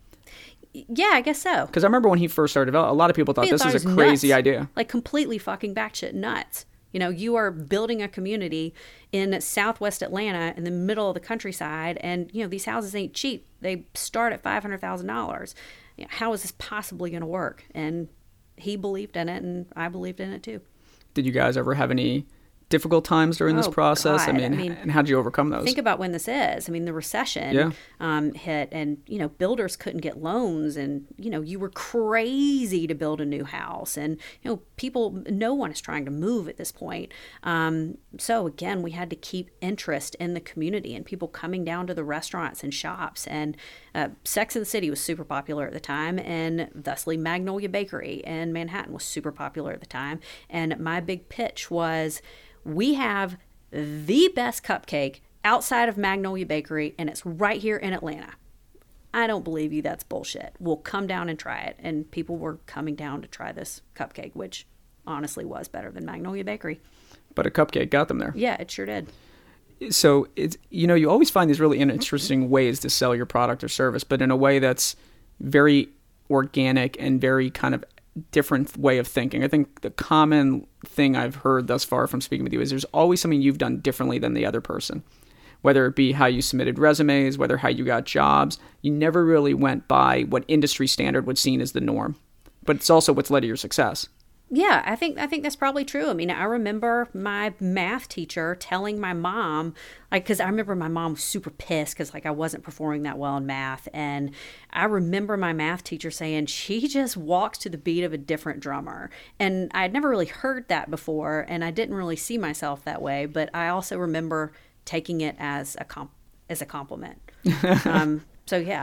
Yeah, I guess so. Because I remember when he first started developing, a lot of people thought People this thought is it a was crazy nuts. idea. Like completely fucking batshit nuts. You know, you are building a community in Southwest Atlanta in the middle of the countryside, and, you know, these houses ain't cheap. They start at five hundred thousand dollars. You know, how is this possibly going to work? And he believed in it, and I believed in it too. Did you guys ever have any difficult times during this Oh, process? I God. mean, I mean, and how did you overcome those? Think about when this is. I mean, the recession Yeah. um, hit, and you know, builders couldn't get loans, and you know, you were crazy to build a new house, and you know, people, no one is trying to move at this point. Um, so again, we had to keep interest in the community and people coming down to the restaurants and shops. And uh, Sex and the City was super popular at the time, and thusly Magnolia Bakery in Manhattan was super popular at the time. And my big pitch was, we have the best cupcake outside of Magnolia Bakery, and it's right here in Atlanta. I don't believe you. That's bullshit. We'll come down and try it. And people were coming down to try this cupcake, which honestly was better than Magnolia Bakery. But a cupcake got them there. Yeah, it sure did. So, it's, you know, you always find these really interesting ways to sell your product or service, but in a way that's very organic and very kind of different way of thinking. I think the common thing I've heard thus far from speaking with you is there's always something you've done differently than the other person, whether it be how you submitted resumes, whether how you got jobs. You never really went by what industry standard was seen as the norm, but it's also what's led to your success. Yeah, I think I think that's probably true. I mean, I remember my math teacher telling my mom, like, because I remember my mom was super pissed because, like, I wasn't performing that well in math. And I remember my math teacher saying, she just walks to the beat of a different drummer. And I had never really heard that before, and I didn't really see myself that way. But I also remember taking it as a comp- as a compliment. um, so, yeah.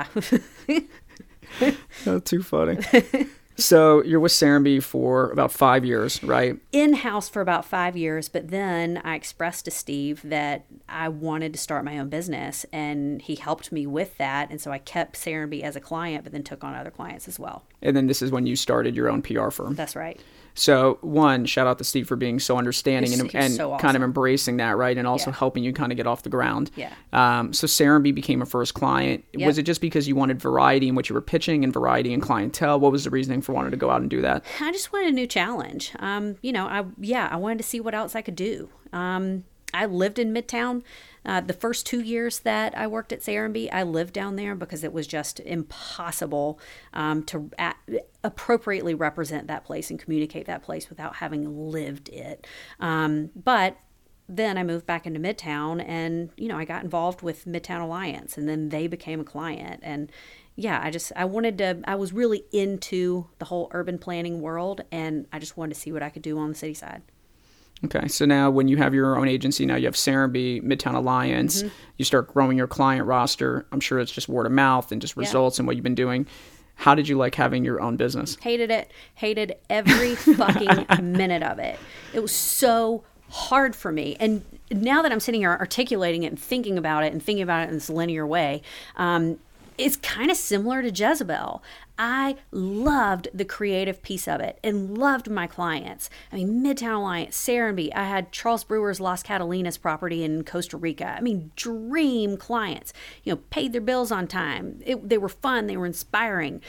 Oh, too funny. So you're with Serenbe for about five years, right? In-house for about five years, but then I expressed to Steve that I wanted to start my own business, and he helped me with that. And so I kept Serenbe as a client, but then took on other clients as well. And then this is when you started your own P R firm. That's right. So one, shout out to Steve for being so understanding He's- and, he's and so awesome. kind of embracing that, right? And also Yeah. helping you kind of get off the ground. Yeah. Um, so Serenbe became a first client. Yep. Was it just because you wanted variety in what you were pitching and variety in clientele? What was the reasoning for wanting to go out and do that? I just wanted a new challenge. Um, you know, I yeah, I wanted to see what else I could do. Um, I lived in Midtown. Uh, the first two years that I worked at Serenbe, I lived down there because it was just impossible um, to a- appropriately represent that place and communicate that place without having lived it. Um, but then I moved back into Midtown, and you know, I got involved with Midtown Alliance, and then they became a client. And yeah, I just I wanted to. I was really into the whole urban planning world, and I just wanted to see what I could do on the city side. Okay, so now when you have your own agency, now you have Serenbe, Midtown Alliance, Mm-hmm. you start growing your client roster. I'm sure it's just word of mouth and just Yeah. results and what you've been doing. How did you like having your own business? Hated it. Hated every fucking minute of it. It was so hard for me. And now that I'm sitting here articulating it and thinking about it and thinking about it in this linear way, um, it's kind of similar to Jezebel. I loved the creative piece of it and loved my clients. I mean, Midtown Alliance, Serenbe. I had Charles Brewer's Las Catalinas property in Costa Rica. I mean, dream clients. You know, paid their bills on time. It, they were fun. They were inspiring.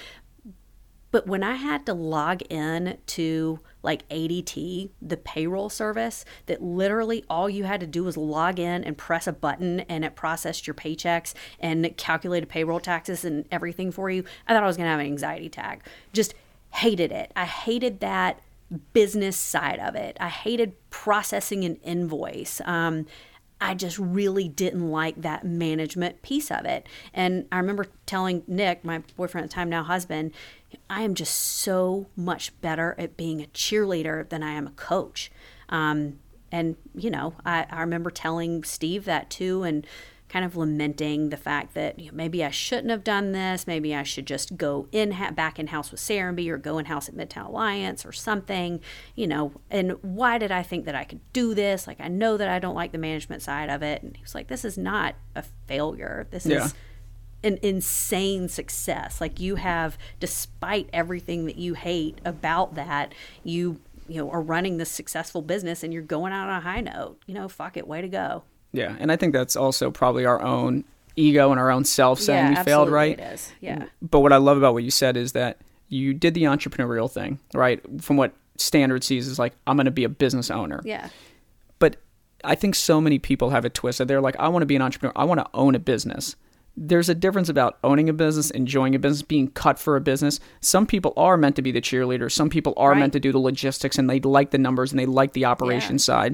But when I had to log in to like A D T, the payroll service, that literally all you had to do was log in and press a button and it processed your paychecks and calculated payroll taxes and everything for you, I thought I was going to have an anxiety attack. Just hated it. I hated that business side of it. I hated processing an invoice. Um, I just really didn't like that management piece of it. And I remember telling Nick, my boyfriend at the time, now husband, I am just so much better at being a cheerleader than I am a coach. Um, and, you know, I, I remember telling Steve that too, and kind of lamenting the fact that, you know, maybe I shouldn't have done this. Maybe I should just go in ha- back in house with Serenbe or go in house at Midtown Alliance or something, you know. And why did I think that I could do this? Like, I know that I don't like the management side of it. And he was like, this is not a failure. This Yeah. is an insane success. Like, you have, despite everything that you hate about that, you you know are running this successful business and you're going out on a high note. You know, fuck it, way to go. Yeah, and I think that's also probably our own ego and our own self saying Yeah, we failed, absolutely right? it is. Yeah. But what I love about what you said is that you did the entrepreneurial thing, right? From what standard sees is like, I'm going to be a business owner. Yeah. But I think so many people have it twisted. They're like, I want to be an entrepreneur. I want to own a business. There's a difference about owning a business, enjoying a business, being cut for a business. Some people are meant to be the cheerleader. Some people are Right. meant to do the logistics, and they like the numbers and they like the operation Yeah. side.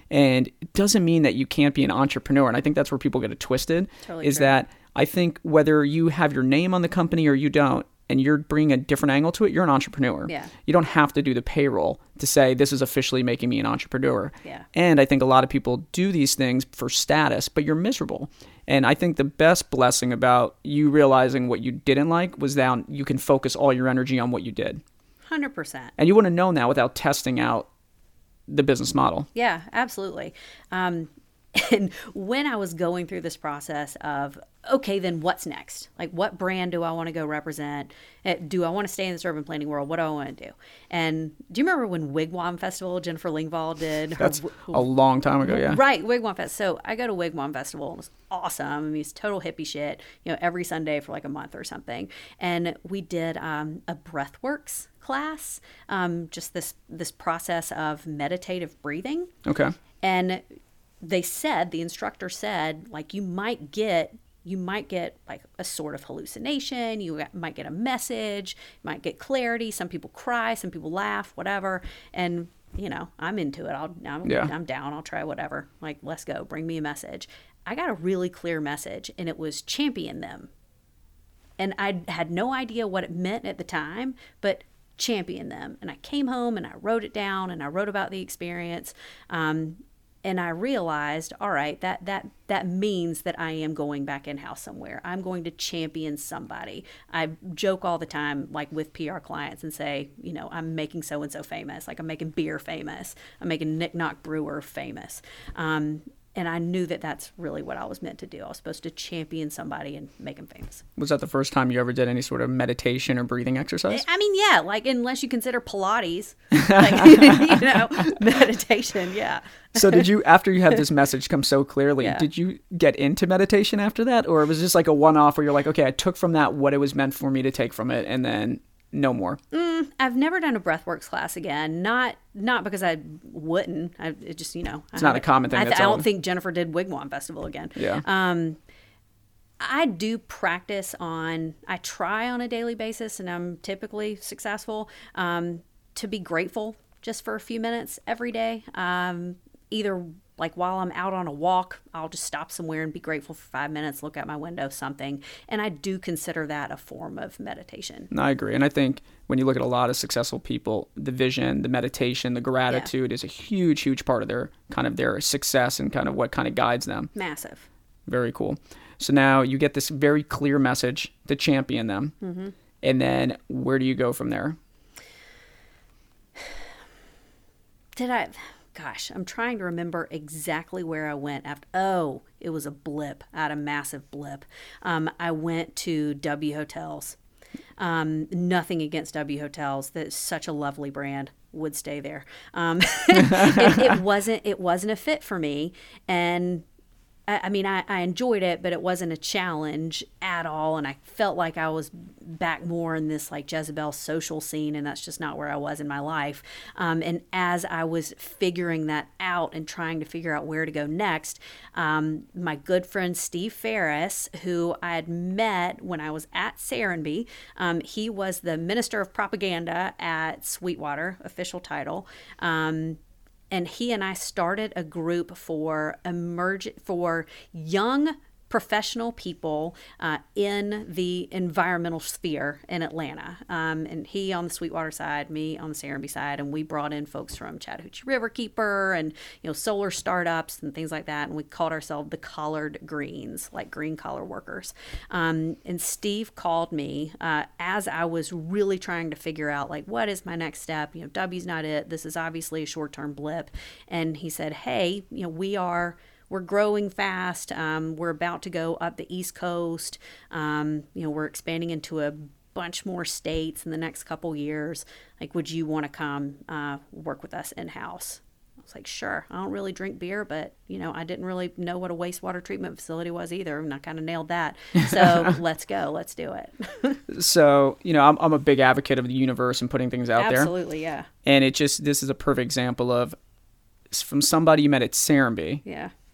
And it doesn't mean that you can't be an entrepreneur. And I think that's where people get it twisted, Totally is true. that I think whether you have your name on the company or you don't, and you're bringing a different angle to it, you're an entrepreneur. Yeah. You don't have to do the payroll to say, this is officially making me an entrepreneur. Yeah. And I think a lot of people do these things for status, but you're miserable. And I think the best blessing about you realizing what you didn't like was that you can focus all your energy on what you did. one hundred percent. And you wouldn't have known that without testing out the business model. Yeah, absolutely. Um, and when I was going through this process of, okay, then what's next? Like, what brand do I want to go represent? Uh, Do I want to stay in this urban planning world? What do I want to do? And do you remember when Wigwam Festival, Jennifer Lingvall did her That's a long time ago, yeah. Right, Wigwam Fest. So I go to Wigwam Festival, and it was awesome. I mean, it's total hippie shit, you know, every Sunday for like a month or something. And we did um, a breathworks class, um, just this this process of meditative breathing. Okay. And they said, the instructor said, like, you might get you might get like a sort of hallucination, you might get a message, you might get clarity, some people cry, some people laugh, whatever. And you know, I'm into it. I'll I'm, Yeah. I'm down. I'll try whatever. Like, let's go. Bring me a message. I got a really clear message, and it was champion them. And I had no idea what it meant at the time, but champion them. And I came home and I wrote it down, and I wrote about the experience. Um, and I realized, all right, that that that means that I am going back in-house somewhere. I'm going to champion somebody. I joke all the time, like with P R clients, and say, you know, I'm making so-and-so famous. Like, I'm making beer famous. I'm making Nick Knock Brewer famous. Um, and I knew that that's really what I was meant to do. I was supposed to champion somebody and make them famous. Was that the first time you ever did any sort of meditation or breathing exercise? I mean, yeah, like, unless you consider Pilates, like, you know, meditation, yeah. So did you, after you had this message come so clearly, Yeah. did you get into meditation after that? Or it was just like a one-off where you're like, okay, I took from that what it was meant for me to take from it, and then no more? Mm, I've never done a breathworks class again. Not not because I wouldn't. I it just, you know. It's not a common thing I, that's I all- don't think Jennifer did Wigwam Festival again. Yeah. Um, I do practice on, I try on a daily basis, and I'm typically successful, um, to be grateful just for a few minutes every day. Um, either like while I'm out on a walk, I'll just stop somewhere and be grateful for five minutes, look out my window, something. And I do consider that a form of meditation. I agree. And I think when you look at a lot of successful people, the vision, the meditation, the gratitude is a huge, huge part of their kind of their success and kind of what kind of guides them. Massive. Very cool. So now you get this very clear message to champion them. Mm-hmm. And then where do you go from there? Did I... Gosh, I'm trying to remember exactly where I went after. Oh, it was a blip. I had a massive blip. Um, I went to W Hotels. Um, nothing against W Hotels. That's such a lovely brand. Would stay there. Um, it, it wasn't. It wasn't a fit for me, and I, I mean, I, I enjoyed it, but it wasn't a challenge at all. And I felt like I was back more in this like Jezebel social scene, and that's just not where I was in my life. Um, and as I was figuring that out and trying to figure out where to go next, um, my good friend Steve Ferris, who I had met when I was at Serenbe, um, he was the Minister of Propaganda at Sweetwater, official title. Um, And he and I started a group for emerge for young professional people uh, in the environmental sphere in Atlanta. Um, and he on the Sweetwater side, me on the Serenbe side, and we brought in folks from Chattahoochee Riverkeeper and, you know, solar startups and things like that. And we called ourselves the Collared Greens, like green collar workers. Um, and Steve called me uh, as I was really trying to figure out, like, what is my next step? You know, W's not it. This is obviously a short-term blip. And he said, hey, you know, we are... We're growing fast. Um, we're about to go up the East Coast. Um, you know, we're expanding into a bunch more states in the next couple years. Like, would you want to come uh, work with us in-house? I was like, sure. I don't really drink beer, but, you know, I didn't really know what a wastewater treatment facility was either, and I kind of nailed that. So let's go. Let's do it. So, you know, I'm, I'm a big advocate of the universe and putting things out there. Absolutely, yeah. And it just, this is a perfect example of, from somebody you met at Serenbe. Yeah.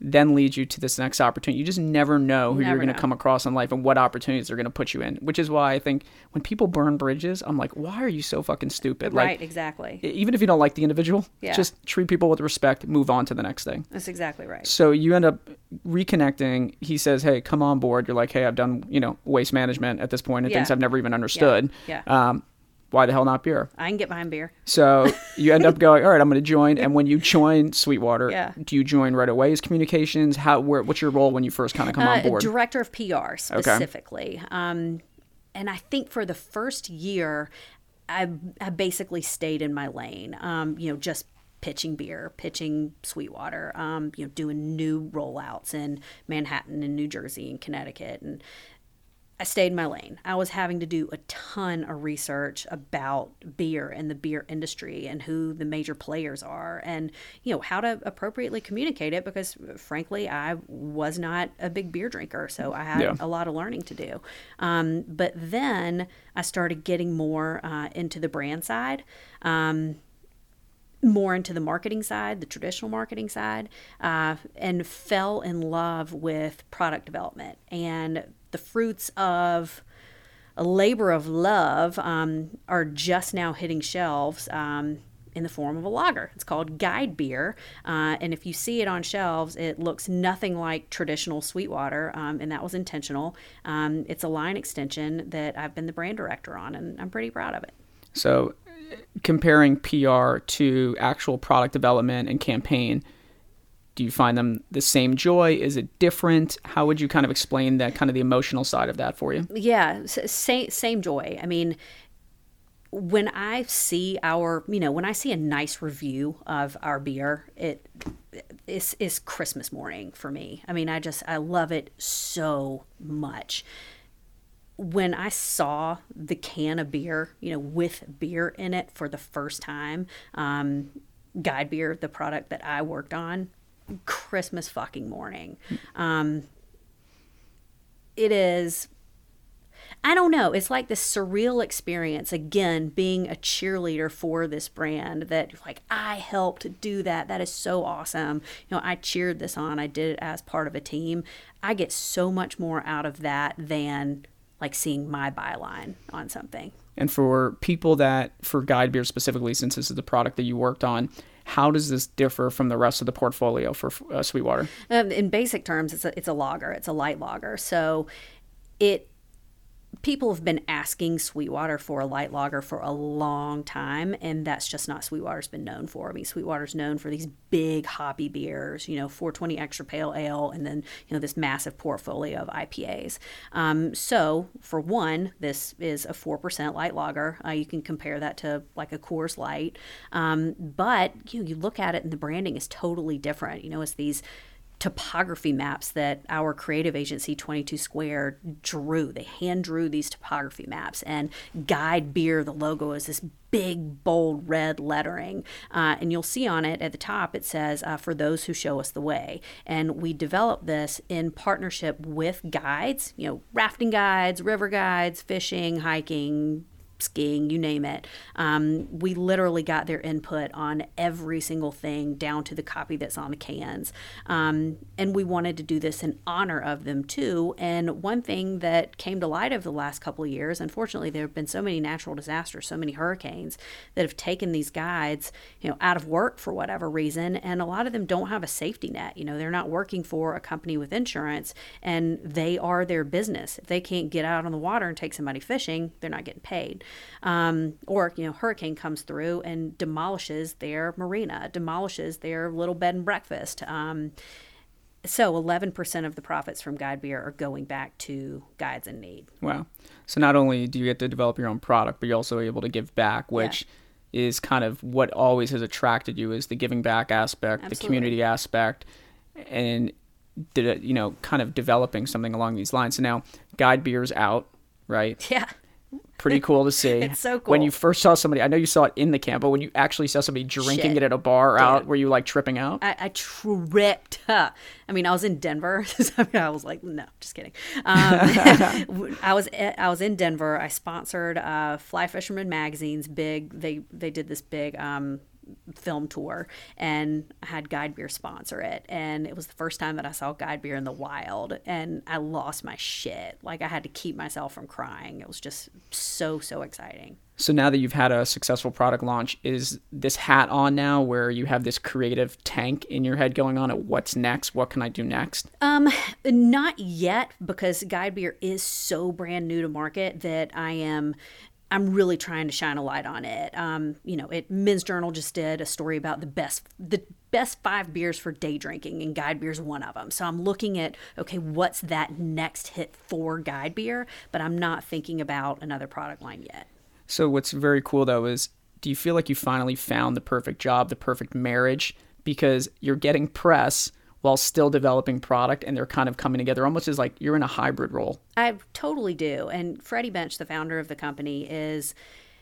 then leads you to this next opportunity. You just never know who Never you're going to know. come across in life and what opportunities they're going to put you in, which is why I think when people burn bridges, I'm like, why are you so fucking stupid? Right, Like, exactly. even if you don't like the individual, Yeah. just treat people with respect, move on to the next thing. That's exactly right. So you end up reconnecting. He says, hey, come on board. You're like, hey, I've done, you know, waste management at this point and Yeah. things I've never even understood. Yeah. Um, why the hell not beer? I can get behind beer. So you end up going, all right, I'm going to join. And when you join Sweetwater, Yeah. do you join right away as communications? How? Where? What's your role when you first kind of come Uh, on board? Director of P R specifically. Um, and I think for the first year, I, I basically stayed in my lane, um, you know, just pitching beer, pitching Sweetwater, um, you know, doing new rollouts in Manhattan and New Jersey and Connecticut. And I stayed in my lane. I was having to do a ton of research about beer and the beer industry and who the major players are and, you know, how to appropriately communicate it because, frankly, I was not a big beer drinker, so I had Yeah. a lot of learning to do. Um, but then I started getting more uh, into the brand side. Um, more into the marketing side, the traditional marketing side, uh, and fell in love with product development and the fruits of a labor of love um, are just now hitting shelves um, in the form of a lager. It's called Guide Beer, uh, and if you see it on shelves, it looks nothing like traditional Sweetwater, um, and that was intentional. Um, it's a line extension that I've been the brand director on, and I'm pretty proud of it. So comparing P R to actual product development and campaign, do you find them the same joy? Is it different? How would you kind of explain that, kind of the emotional side of that for you? Yeah, s- same same joy. I mean, when I see our, you know, when I see a nice review of our beer, it is is Christmas morning for me. I mean, I just I love it so much. When I saw the can of beer, you know, with beer in it for the first time, um, Guide Beer, the product that I worked on, Christmas fucking morning. Um, it is, I don't know, it's like this surreal experience, again, being a cheerleader for this brand that, like, I helped do that. That is so awesome. You know, I cheered this on. I did it as part of a team. I get so much more out of that than, like, seeing my byline on something. And for people that, for Guide Beer specifically, since this is the product that you worked on, how does this differ from the rest of the portfolio for uh, Sweetwater? Um, in basic terms, it's a, it's a lager. It's a light lager. So it people have been asking Sweetwater for a light lager for a long time, and that's just not Sweetwater's been known for. I mean, Sweetwater's known for these big hoppy beers, you know, four twenty Extra Pale Ale, and then, you know, this massive portfolio of I P As. Um, so, for one, this is a four percent light lager. Uh, you can compare that to like a Coors Light. Um, but, you know, you look at it and the branding is totally different. You know, it's these topography maps that our creative agency twenty-two Square drew. They hand drew these topography maps, and Guide Beer, the logo is this big, bold red lettering. Uh, and you'll see on it at the top, it says, uh, for those who show us the way. And we developed this in partnership with guides, you know, rafting guides, river guides, fishing, hiking, skiing, you name it. Um, we literally got their input on every single thing down to the copy that's on the cans. Um, and we wanted to do this in honor of them too. And one thing that came to light over the last couple of years, unfortunately, there have been so many natural disasters, so many hurricanes that have taken these guides, you know, out of work for whatever reason. And a lot of them don't have a safety net. You know, they're not working for a company with insurance, and they are their business. If they can't get out on the water and take somebody fishing, they're not getting paid. Um, or, you know, hurricane comes through and demolishes their marina, demolishes their little bed and breakfast. Um, so eleven percent of the profits from Guide Beer are going back to guides in need. Wow. So not only do you get to develop your own product, but you're also able to give back, which yeah. is kind of what always has attracted you, is the giving back aspect, Absolutely. the community aspect, and, you know, kind of developing something along these lines. So now Guide Beer's out, right? Yeah. Pretty cool to see. It's so cool. When you first saw somebody, I know you saw it in the camp, but when you actually saw somebody drinking Shit. it at a bar out, Dude. were you like tripping out? I, I tripped. Huh. I mean, I was in Denver. So I was like, no, just kidding. Um, I was I was in Denver. I sponsored uh, Fly Fisherman Magazine's big. They they did this big um, film tour, and I had Guide Beer sponsor it, and it was the first time that I saw Guide Beer in the wild, and I lost my shit. Like, I had to keep myself from crying. It was just so, so exciting. So now that you've had a successful product launch, is this hat on now where you have this creative tank in your head going on at what's next? What can I do next? Um, not yet, because Guide Beer is so brand new to market that I am... I'm really trying to shine a light on it. Um, you know, it Men's Journal just did a story about the best the best five beers for day drinking, and Guide Beer's one of them. So I'm looking at, okay, what's that next hit for Guide Beer? But I'm not thinking about another product line yet. So what's very cool, though, is do you feel like you finally found the perfect job, the perfect marriage? Because you're getting press while still developing product, and they're kind of coming together almost as like you're in a hybrid role. I totally do. And Freddie Bench, the founder of the company, is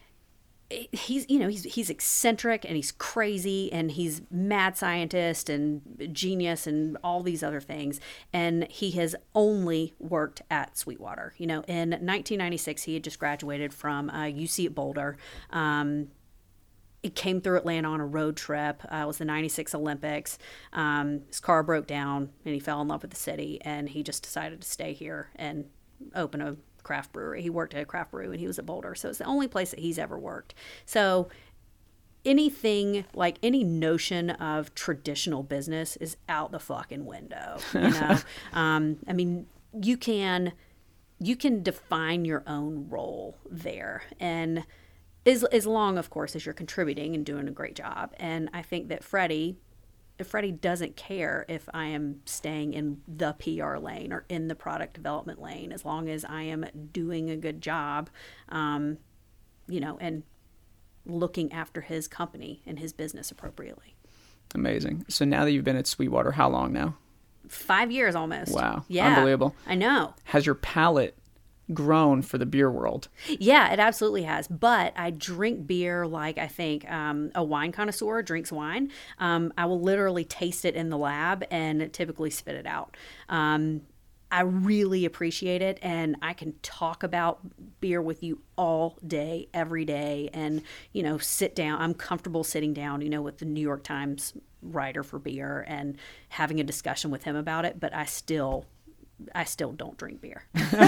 he's you know he's he's eccentric and he's crazy and he's mad scientist and genius and all these other things. And he has only worked at Sweetwater. You know, in nineteen ninety-six, he had just graduated from uh, U C at Boulder. Um, It came through Atlanta on a road trip. Uh, it was the ninety-six Olympics. Um, his car broke down, and he fell in love with the city, and he just decided to stay here and open a craft brewery. He worked at a craft brewery when he was at Boulder, so it's the only place that he's ever worked. So anything, like any notion of traditional business is out the fucking window, you know? um, I mean, you can, you can define your own role there, and As, as long, of course, as you're contributing and doing a great job. And I think that Freddie, Freddie doesn't care if I am staying in the P R lane or in the product development lane, as long as I am doing a good job, um, you know, and looking after his company and his business appropriately. Amazing. So now that you've been at Sweetwater, how long now? Five years almost. Wow. Yeah. Unbelievable. I know. Has your palate grown for the beer world? Yeah, it absolutely has. But I drink beer like I think um, a wine connoisseur drinks wine. Um, I will literally taste it in the lab and typically spit it out. Um, I really appreciate it, and I can talk about beer with you all day, every day, and, you know, sit down. I'm comfortable sitting down, you know, with the New York Times writer for beer and having a discussion with him about it, but I still... I still don't drink beer.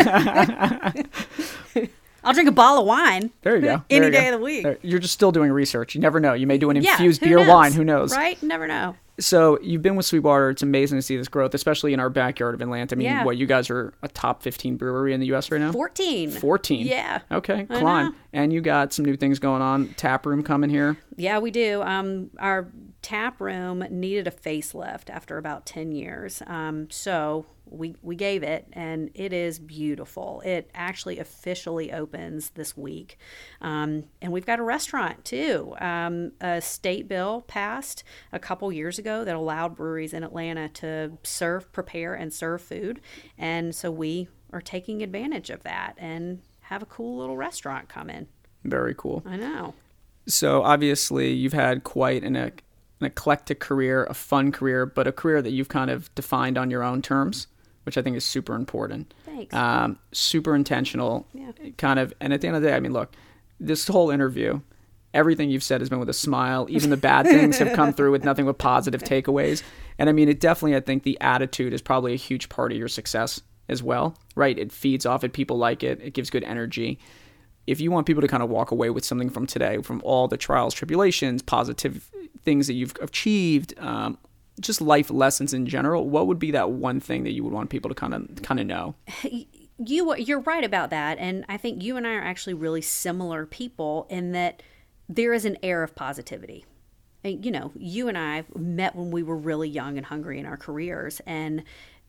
I'll drink a bottle of wine. There you go. Any There you day go. of the week. There. You're just still doing research. You never know. You may do an Yeah, infused who beer knows? wine. Who knows? Right? Never know. So you've been with Sweetwater. It's amazing to see this growth, especially in our backyard of Atlanta. I mean, Yeah. what, you guys are a top fifteen brewery in the U S right now? fourteen. fourteen. Yeah. Okay, I climb. know. And you got some new things going on. Tap room coming here. Yeah, we do. Um, our tap room needed a facelift after about ten years. Um, so we we gave it, and it is beautiful. It actually officially opens this week. Um, and we've got a restaurant too. Um, a state bill passed a couple years ago that allowed breweries in Atlanta to serve, prepare, and serve food. And so we are taking advantage of that and have a cool little restaurant come in. Very cool. I know. So obviously you've had quite an, an eclectic career, a fun career, but a career that you've kind of defined on your own terms, which I think is super important. Thanks. Um, super intentional. Yeah. Kind of, and at the end of the day, I mean, look, this whole interview, everything you've said has been with a smile. Even the bad things have come through with nothing but positive takeaways. And I mean, it definitely, I think the attitude is probably a huge part of your success as well, right? It feeds off it. People like it. It gives good energy. If you want people to kind of walk away with something from today, from all the trials, tribulations, positive things that you've achieved, um, just life lessons in general, what would be that one thing that you would want people to kind of kind of know? You, you're right about that. And I think you and I are actually really similar people in that there is an air of positivity. And, you know, you and I met when we were really young and hungry in our careers, and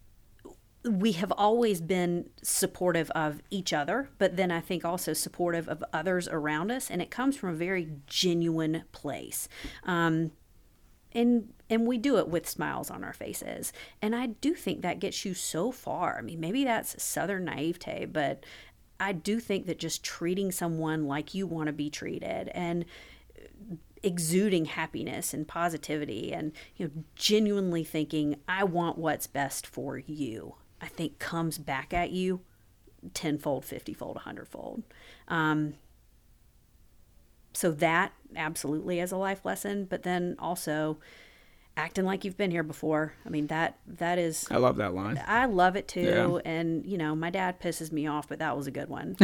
we have always been supportive of each other, but then I think also supportive of others around us. And it comes from a very genuine place. Um, and and we do it with smiles on our faces. And I do think that gets you so far. I mean, maybe that's Southern naivete, but I do think that just treating someone like you want to be treated and exuding happiness and positivity and, you know, genuinely thinking, I want what's best for you, I think comes back at you tenfold, fiftyfold, a hundredfold. Um, so that absolutely as a life lesson, but then also acting like you've been here before. I mean, that that is... I love that line. I love it too. Yeah. And, you know, my dad pisses me off, but that was a good one.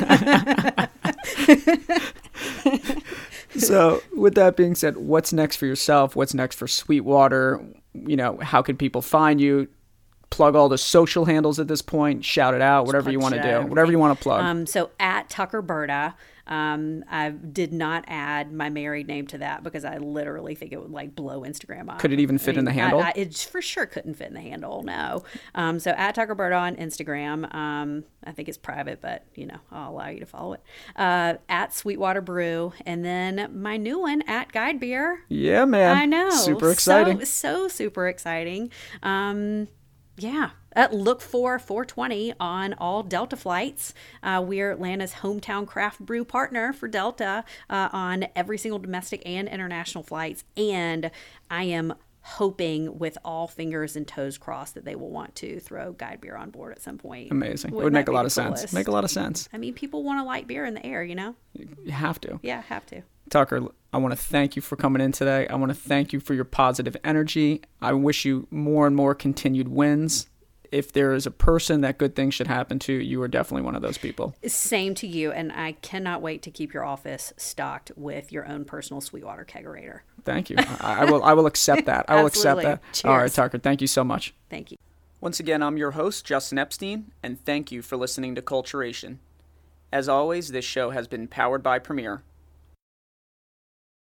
So with that being said, what's next for yourself? What's next for Sweetwater? You know, how can people find you? Plug all the social handles at this point. Shout it out. Whatever you want to do. Whatever you want to plug. Um, so at Tucker Berta, um, I did not add my married name to that because I literally think it would like blow Instagram up. Could it even fit I mean, in the handle? I, I, it for sure couldn't fit in the handle. No. Um, so at Tucker Berta on Instagram. Um, I think it's private, but you know, I'll allow you to follow it. Uh, at Sweetwater Brew, and then my new one at Guide Beer. Yeah, man. I know. Super exciting. So, so super exciting. Um, Yeah. Uh, look for four twenty on all Delta flights. Uh, we're Atlanta's hometown craft brew partner for Delta uh, on every single domestic and international flights. And I am hoping with all fingers and toes crossed that they will want to throw Guide Beer on board at some point. Amazing. Wouldn't it would make that a be lot the of sense. coolest? Make a lot of sense. I mean, people want a light beer in the air, you know? You have to. Yeah, have to. Tucker, I want to thank you for coming in today. I want to thank you for your positive energy. I wish you more and more continued wins. If there is a person that good things should happen to, you are definitely one of those people. Same to you, and I cannot wait to keep your office stocked with your own personal Sweetwater kegerator. Thank you. I, I will I will accept that. I will accept that. Cheers. All right, Tucker, thank you so much. Thank you. Once again, I'm your host, Justin Epstein, and thank you for listening to Culturation. As always, this show has been powered by Premier.